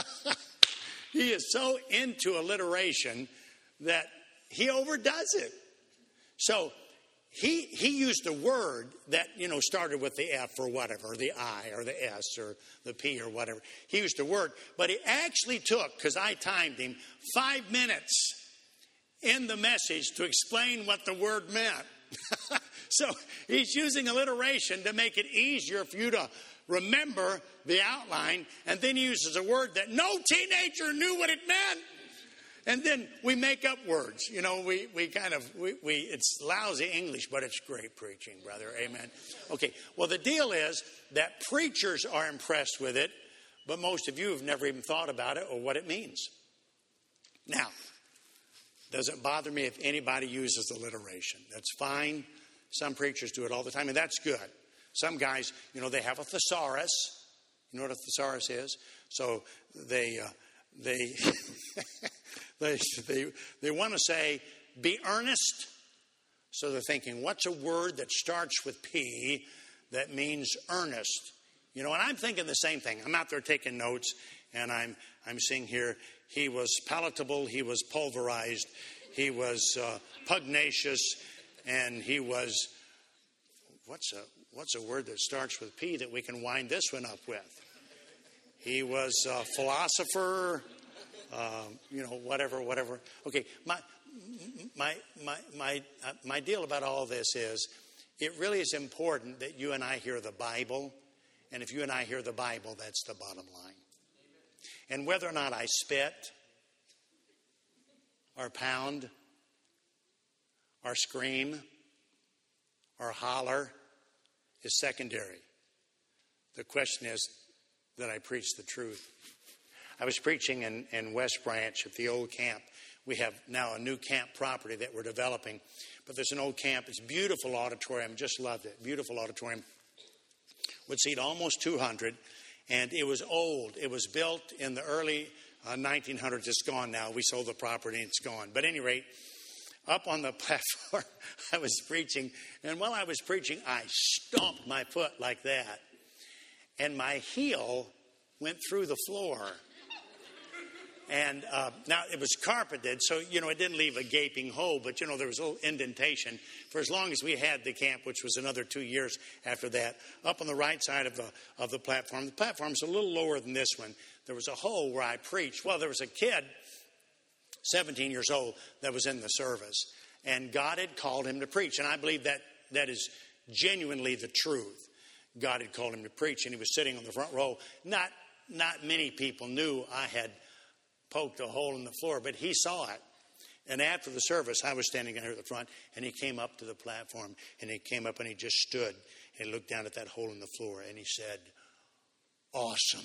he is so into alliteration that he overdoes it. So he he used a word that, you know, started with the F or whatever, or the I or the S or the P or whatever. He used a word, but he actually took, because I timed him, five minutes in the message to explain what the word meant. So he's using alliteration to make it easier for you to remember the outline, and then he uses a word that no teenager knew what it meant. And then we make up words. You know, we, we kind of, we, we it's lousy English, but it's great preaching, brother. Amen. Okay, well, the deal is that preachers are impressed with it, but most of you have never even thought about it or what it means. Now, does it bother me if anybody uses alliteration? That's fine. Some preachers do it all the time, and that's good. Some guys, you know, they have a thesaurus. You know what a thesaurus is? So they uh, they they they they want to say, be earnest. So they're thinking, what's a word that starts with P that means earnest? You know, and I'm thinking the same thing. I'm out there taking notes, and I'm I'm seeing here, he was palatable, he was pulverized, he was uh, pugnacious, and he was, what's a what's a word that starts with P that we can wind this one up with? He was a philosopher, uh, you know, whatever, whatever. Okay, my my my my uh, my deal about all this is, it really is important that you and I hear the Bible, and if you and I hear the Bible, that's the bottom line. And whether or not I spit, or pound, or scream, or holler is secondary. The question is that I preach the truth. I was preaching in, in West Branch at the old camp. We have now a new camp property that we're developing. But there's an old camp. It's a beautiful auditorium. Just loved it. Beautiful auditorium. Would seat almost two hundred. And it was old. It was built in the early uh, nineteen hundreds. It's gone now. We sold the property and it's gone. But at any rate, up on the platform, I was preaching. And while I was preaching, I stomped my foot like that. And my heel went through the floor. And uh, now it was carpeted, so, you know, it didn't leave a gaping hole, but, you know, there was a little indentation for as long as we had the camp, which was another two years after that. Up on the right side of the, of the platform, the platform's a little lower than this one. There was a hole where I preached. Well, there was a kid, seventeen years old, that was in the service, and God had called him to preach. And I believe that that is genuinely the truth. God had called him to preach, and he was sitting on the front row. Not, not many people knew I had poked a hole in the floor, but he saw it. And after the service, I was standing there at the front, and he came up to the platform, and he came up and he just stood, and he looked down at that hole in the floor, and he said, "Awesome."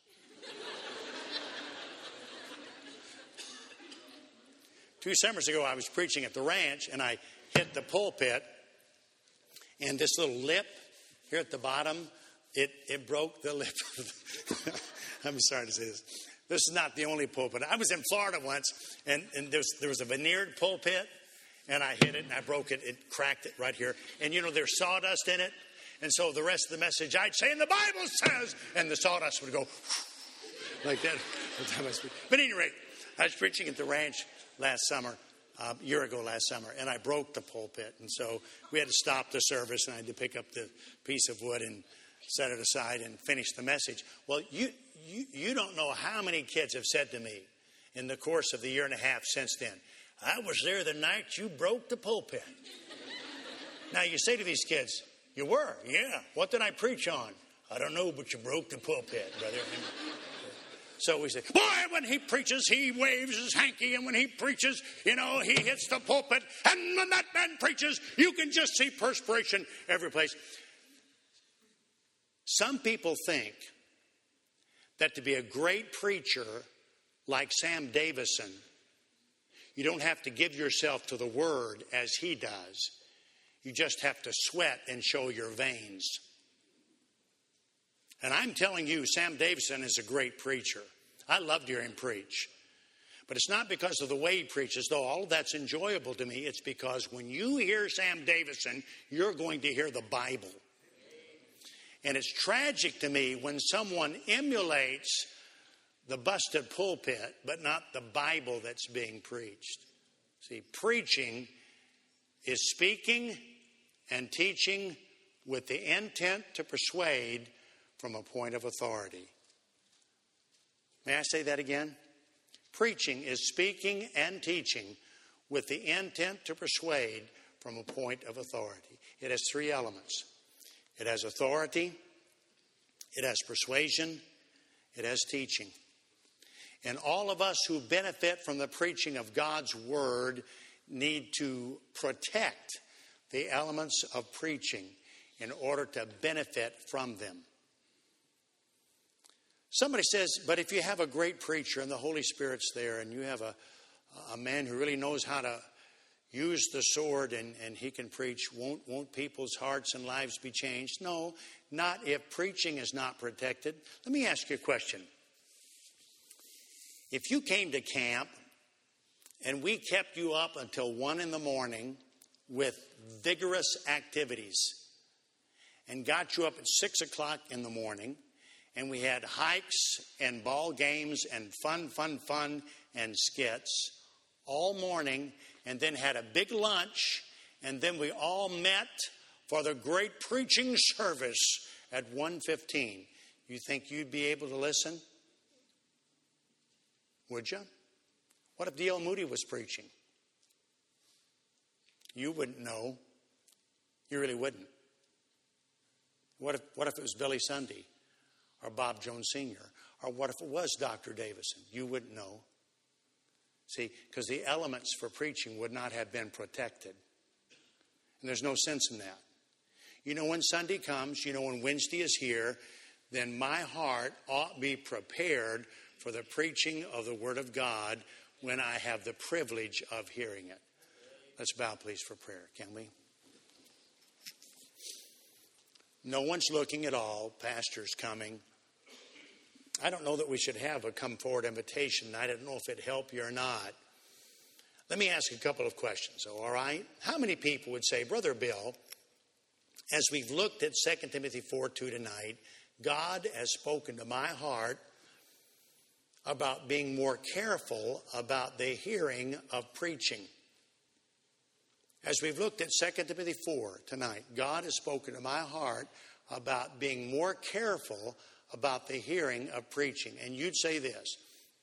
Two summers ago, I was preaching at the ranch, and I hit the pulpit, and this little lip here at the bottom, it, it broke the lip. I'm sorry to say this. This is not the only pulpit. I was in Florida once, and, and there, was, there was a veneered pulpit, and I hit it, and I broke it. It cracked it right here. And, you know, there's sawdust in it. And so the rest of the message, I'd say, and the Bible says, and the sawdust would go like that. But at any rate, I was preaching at the ranch last summer, uh, a year ago last summer, and I broke the pulpit. And so we had to stop the service, and I had to pick up the piece of wood and set it aside and finish the message. Well, you, you, you don't know how many kids have said to me in the course of the year and a half since then, "I was there the night you broke the pulpit." Now, you say to these kids, "You were? Yeah. What did I preach on?" "I don't know, but you broke the pulpit, brother." So we say, "Boy, when he preaches, he waves his hanky, and when he preaches, you know, he hits the pulpit, and when that man preaches, you can just see perspiration every place." Some people think that to be a great preacher like Sam Davison, you don't have to give yourself to the Word as he does. You just have to sweat and show your veins. And I'm telling you, Sam Davison is a great preacher. I love to hear him preach. But it's not because of the way he preaches, though all of that's enjoyable to me. It's because when you hear Sam Davison, you're going to hear the Bible. And it's tragic to me when someone emulates the busted pulpit, but not the Bible that's being preached. See, preaching is speaking and teaching with the intent to persuade from a point of authority. May I say that again? Preaching is speaking and teaching with the intent to persuade from a point of authority. It has three elements. It has authority, it has persuasion, it has teaching. And all of us who benefit from the preaching of God's Word need to protect the elements of preaching in order to benefit from them. Somebody says, "But if you have a great preacher and the Holy Spirit's there, and you have a, a man who really knows how to use the sword and, and he can preach, won't, won't people's hearts and lives be changed?" No, not if preaching is not protected. Let me ask you a question. If you came to camp and we kept you up until one in the morning with vigorous activities and got you up at six o'clock in the morning, and we had hikes and ball games and fun, fun, fun and skits all morning, and then had a big lunch, and then we all met for the great preaching service at one fifteen, you think you'd be able to listen? Would you? What if D L Moody was preaching? You wouldn't know. You really wouldn't. What if, what if it was Billy Sunday or Bob Jones Senior? Or what if it was Doctor Davison? You wouldn't know. See, because the elements for preaching would not have been protected. And there's no sense in that. You know, when Sunday comes, you know, when Wednesday is here, then my heart ought to be prepared for the preaching of the Word of God when I have the privilege of hearing it. Let's bow, please, for prayer, can we? No one's looking at all. Pastor's coming. I don't know that we should have a come forward invitation. I don't know if it'd help you or not. Let me ask a couple of questions, all right? How many people would say, Brother Bill, as we've looked at Second Timothy four two tonight, God has spoken to my heart about being more careful about the hearing of preaching. As we've looked at Second Timothy four tonight, God has spoken to my heart about being more careful about the hearing of preaching. And you'd say this: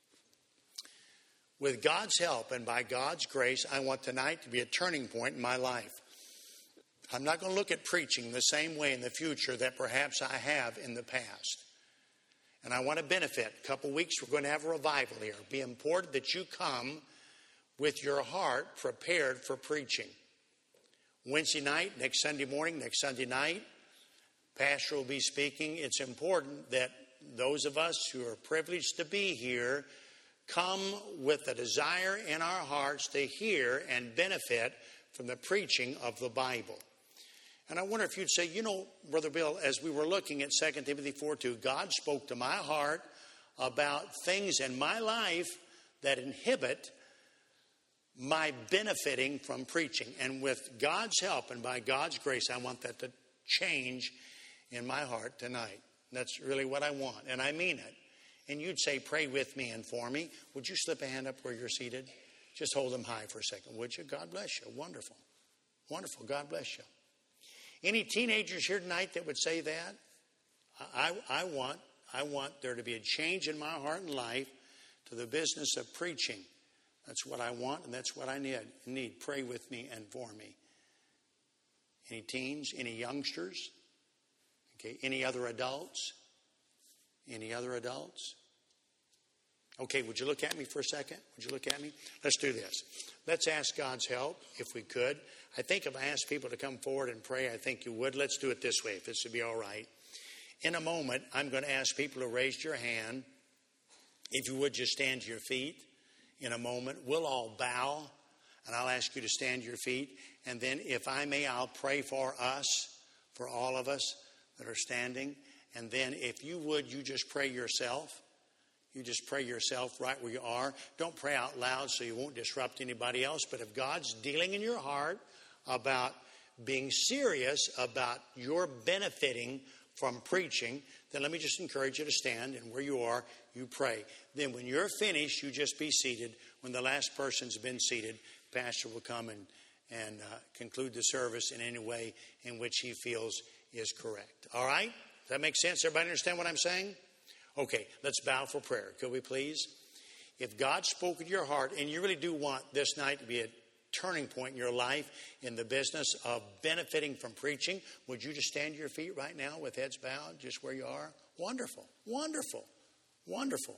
with God's help and by God's grace, I want tonight to be a turning point in my life. I'm not going to look at preaching the same way in the future that perhaps I have in the past. And I want to benefit. A couple weeks, we're going to have a revival here. It'll be important that you come with your heart prepared for preaching. Wednesday night, next Sunday morning, next Sunday night, Pastor will be speaking. It's important that those of us who are privileged to be here come with a desire in our hearts to hear and benefit from the preaching of the Bible. And I wonder if you'd say, you know, Brother Bill, as we were looking at Second Timothy four two, God spoke to my heart about things in my life that inhibit my benefiting from preaching. And with God's help and by God's grace, I want that to change in my heart tonight. That's really what I want, and I mean it. And you'd say, pray with me and for me. Would you slip a hand up where you're seated? Just hold them high for a second, would you? God bless you. Wonderful. Wonderful. God bless you. Any teenagers here tonight that would say that? I, I want, I want there to be a change in my heart and life to the business of preaching. That's what I want, and that's what I need. Need. Pray with me and for me. Any teens? Any youngsters? Okay. Any other adults? Any other adults? Okay, would you look at me for a second? Would you look at me? Let's do this. Let's ask God's help, if we could. I think if I asked people to come forward and pray, I think you would. Let's do it this way, if this would be all right. In a moment, I'm going to ask people to raise your hand. If you would, just stand to your feet. In a moment, we'll all bow, and I'll ask you to stand to your feet. And then, if I may, I'll pray for us, for all of us that are standing. And then, if you would, you just pray yourself. You just pray yourself right where you are. Don't pray out loud so you won't disrupt anybody else. But if God's dealing in your heart about being serious about your benefiting from preaching, then let me just encourage you to stand, and where you are, you pray. Then when you're finished, you just be seated. When the last person's been seated, Pastor will come and, and uh, conclude the service in any way in which he feels is correct. All right? Does that make sense? Everybody understand what I'm saying? Okay, let's bow for prayer. Could we please? If God spoke in your heart, and you really do want this night to be a turning point in your life in the business of benefiting from preaching, would you just stand to your feet right now with heads bowed, just where you are? Wonderful, wonderful, wonderful.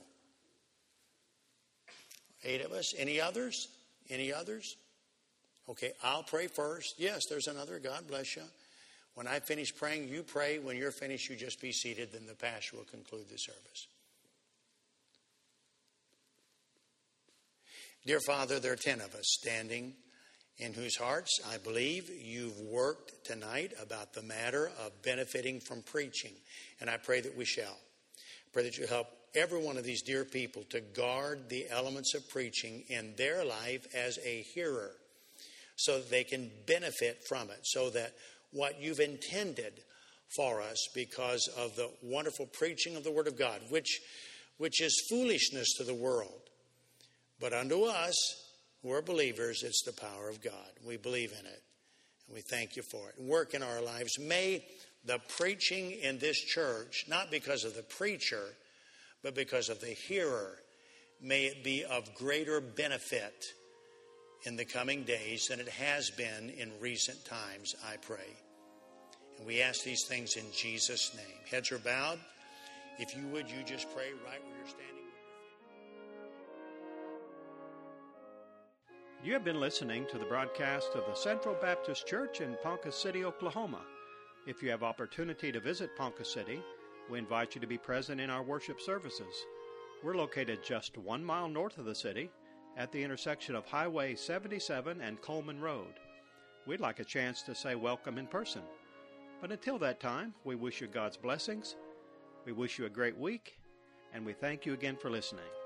Eight of us. Any others? Any others? Okay, I'll pray first. Yes, there's another. God bless you. When I finish praying, you pray. When you're finished, you just be seated. Then the pastor will conclude the service. Dear Father, there are ten of us standing in whose hearts I believe you've worked tonight about the matter of benefiting from preaching. And I pray that we shall. I pray that you help every one of these dear people to guard the elements of preaching in their life as a hearer, so that they can benefit from it, so that what you've intended for us because of the wonderful preaching of the Word of God, which, which is foolishness to the world. But unto us who are believers, it's the power of God. We believe in it, and we thank you for it. Work in our lives. May the preaching in this church, not because of the preacher, but because of the hearer, may it be of greater benefit in the coming days than it has been in recent times, I pray. And we ask these things in Jesus' name. Heads are bowed. If you would, you just pray right where you're standing. You have been listening to the broadcast of the Central Baptist Church in Ponca City, Oklahoma. If you have opportunity to visit Ponca City, we invite you to be present in our worship services. We're located just one mile north of the city at the intersection of Highway seventy-seven and Coleman Road. We'd like a chance to say welcome in person. But until that time, we wish you God's blessings. We wish you a great week, and we thank you again for listening.